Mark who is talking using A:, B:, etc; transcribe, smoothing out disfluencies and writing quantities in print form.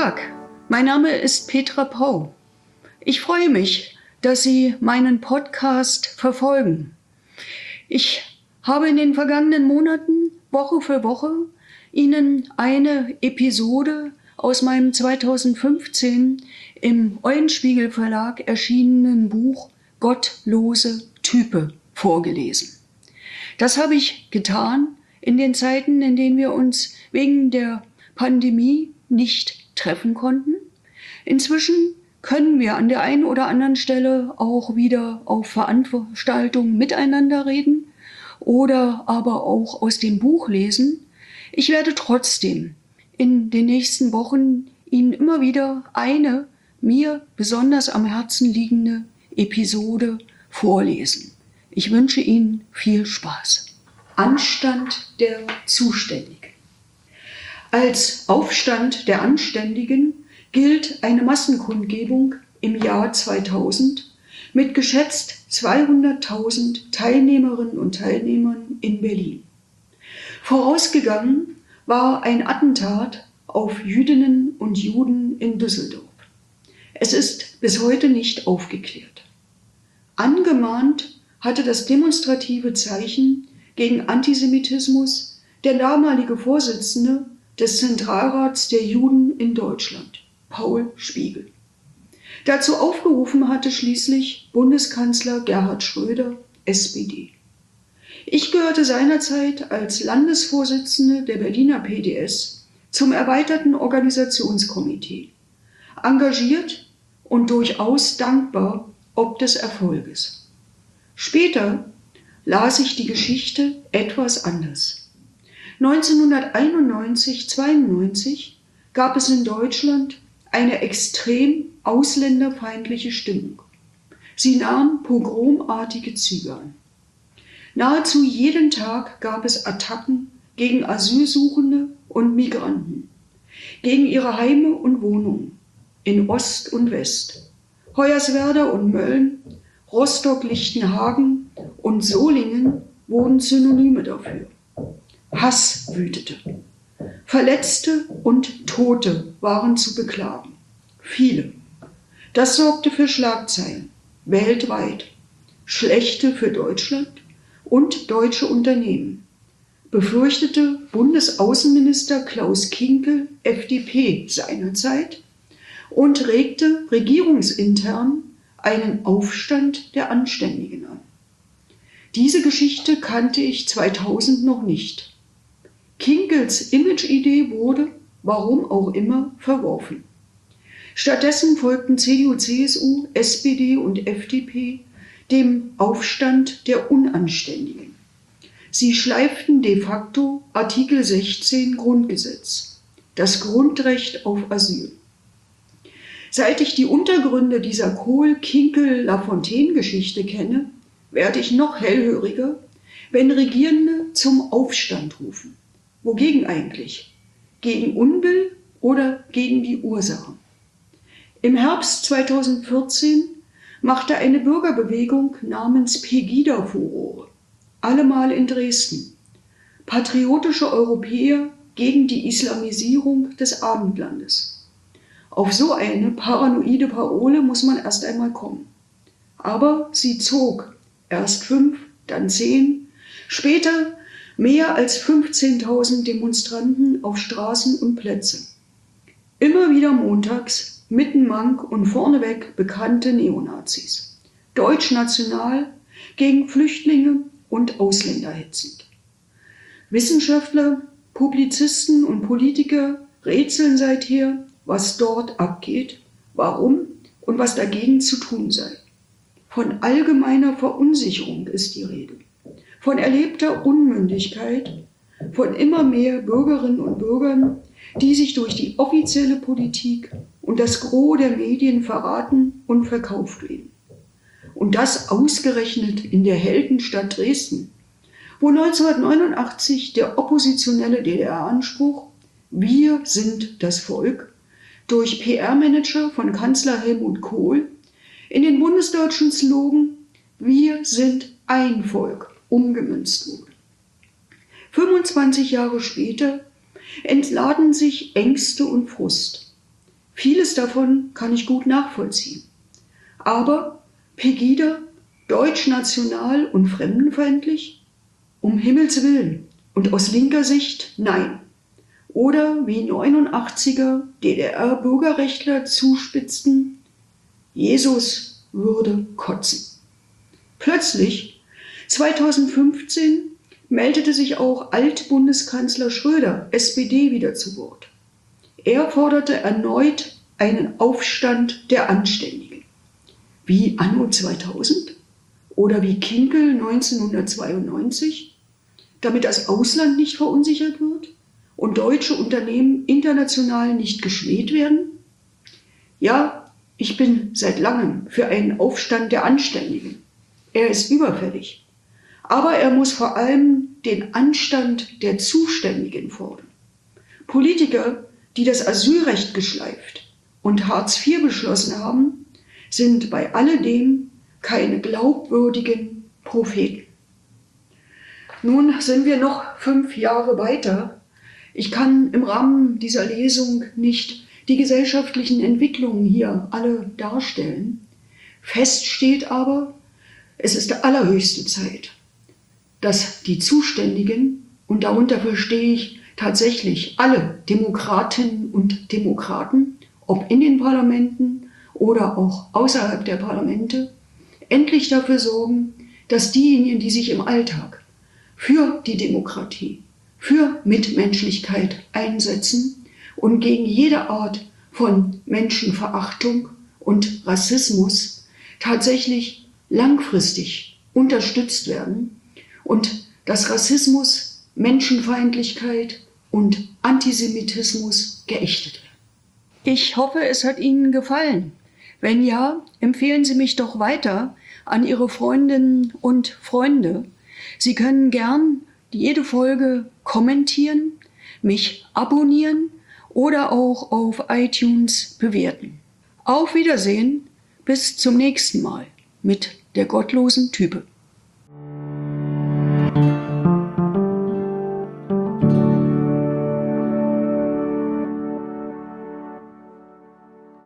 A: Tag, mein Name ist Petra Pau. Ich freue mich, dass Sie meinen Podcast verfolgen. Ich habe in den vergangenen Monaten, Woche für Woche, Ihnen eine Episode aus meinem 2015 im Eulenspiegel Verlag erschienenen Buch Gottlose Type vorgelesen. Das habe ich getan in den Zeiten, in denen wir uns wegen der Pandemie nicht treffen konnten. Inzwischen können wir an der einen oder anderen Stelle auch wieder auf Veranstaltungen miteinander reden oder aber auch aus dem Buch lesen. Ich werde trotzdem in den nächsten Wochen Ihnen immer wieder eine mir besonders am Herzen liegende Episode vorlesen. Ich wünsche Ihnen viel Spaß. Anstand der Zuständigen. Als Aufstand der Anständigen gilt eine Massenkundgebung im Jahr 2000 mit geschätzt 200.000 Teilnehmerinnen und Teilnehmern in Berlin. Vorausgegangen war ein Attentat auf Jüdinnen und Juden in Düsseldorf. Es ist bis heute nicht aufgeklärt. Angemahnt hatte das demonstrative Zeichen gegen Antisemitismus der damalige Vorsitzende des Zentralrats der Juden in Deutschland, Paul Spiegel. Dazu aufgerufen hatte schließlich Bundeskanzler Gerhard Schröder, SPD. Ich gehörte seinerzeit als Landesvorsitzende der Berliner PDS zum erweiterten Organisationskomitee, engagiert und durchaus dankbar ob des Erfolges. Später las ich die Geschichte etwas anders. 1991-92 gab es in Deutschland eine extrem ausländerfeindliche Stimmung. Sie nahm pogromartige Züge an. Nahezu jeden Tag gab es Attacken gegen Asylsuchende und Migranten, gegen ihre Heime und Wohnungen in Ost und West, Hoyerswerda und Mölln, Rostock-Lichtenhagen und Solingen wurden Synonyme dafür. Hass wütete. Verletzte und Tote waren zu beklagen. Viele. Das sorgte für Schlagzeilen weltweit, schlechte für Deutschland und deutsche Unternehmen, befürchtete Bundesaußenminister Klaus Kinkel, FDP seinerzeit, und regte regierungsintern einen Aufstand der Anständigen an. Diese Geschichte kannte ich 2000 noch nicht. Kinkels Image-Idee wurde, warum auch immer, verworfen. Stattdessen folgten CDU, CSU, SPD und FDP dem Aufstand der Unanständigen. Sie schleiften de facto Artikel 16 Grundgesetz, das Grundrecht auf Asyl. Seit ich die Untergründe dieser Kohl-Kinkel-Lafontaine-Geschichte kenne, werde ich noch hellhöriger, wenn Regierende zum Aufstand rufen. Wogegen eigentlich? Gegen Unbill oder gegen die Ursachen? Im Herbst 2014 machte eine Bürgerbewegung namens Pegida Furore, allemal in Dresden. Patriotische Europäer gegen die Islamisierung des Abendlandes. Auf so eine paranoide Parole muss man erst einmal kommen. Aber sie zog erst 5, dann 10, später mehr als 15.000 Demonstranten auf Straßen und Plätze. Immer wieder montags, mittenmank und vorneweg bekannte Neonazis. Deutschnational, gegen Flüchtlinge und Ausländer hetzend. Wissenschaftler, Publizisten und Politiker rätseln seither, was dort abgeht, warum und was dagegen zu tun sei. Von allgemeiner Verunsicherung ist die Rede. Von erlebter Unmündigkeit, von immer mehr Bürgerinnen und Bürgern, die sich durch die offizielle Politik und das Gros der Medien verraten und verkauft werden. Und das ausgerechnet in der Heldenstadt Dresden, wo 1989 der oppositionelle DDR-Anspruch „Wir sind das Volk" durch PR-Manager von Kanzler Helmut Kohl in den bundesdeutschen Slogan „Wir sind ein Volk" umgemünzt wurde. 25 Jahre später entladen sich Ängste und Frust. Vieles davon kann ich gut nachvollziehen. Aber Pegida, deutschnational und fremdenfeindlich? Um Himmels Willen und aus linker Sicht nein. Oder wie 89er DDR-Bürgerrechtler zuspitzten, Jesus würde kotzen. Plötzlich, 2015, meldete sich auch Altbundeskanzler Schröder, SPD, wieder zu Wort. Er forderte erneut einen Aufstand der Anständigen. Wie anno 2000 oder wie Kinkel 1992, damit das Ausland nicht verunsichert wird und deutsche Unternehmen international nicht geschmäht werden? Ja, ich bin seit langem für einen Aufstand der Anständigen. Er ist überfällig. Aber er muss vor allem den Anstand der Zuständigen fordern. Politiker, die das Asylrecht geschleift und Hartz IV beschlossen haben, sind bei alledem keine glaubwürdigen Propheten. Nun sind wir noch 5 Jahre weiter. Ich kann im Rahmen dieser Lesung nicht die gesellschaftlichen Entwicklungen hier alle darstellen. Fest steht aber, es ist allerhöchste Zeit, dass die Zuständigen, und darunter verstehe ich tatsächlich alle Demokratinnen und Demokraten, ob in den Parlamenten oder auch außerhalb der Parlamente, endlich dafür sorgen, dass diejenigen, die sich im Alltag für die Demokratie, für Mitmenschlichkeit einsetzen und gegen jede Art von Menschenverachtung und Rassismus tatsächlich langfristig unterstützt werden und dass Rassismus, Menschenfeindlichkeit und Antisemitismus geächtet werden. Ich hoffe, es hat Ihnen gefallen. Wenn ja, empfehlen Sie mich doch weiter an Ihre Freundinnen und Freunde. Sie können gern jede Folge kommentieren, mich abonnieren oder auch auf iTunes bewerten. Auf Wiedersehen, bis zum nächsten Mal mit der gottlosen Type.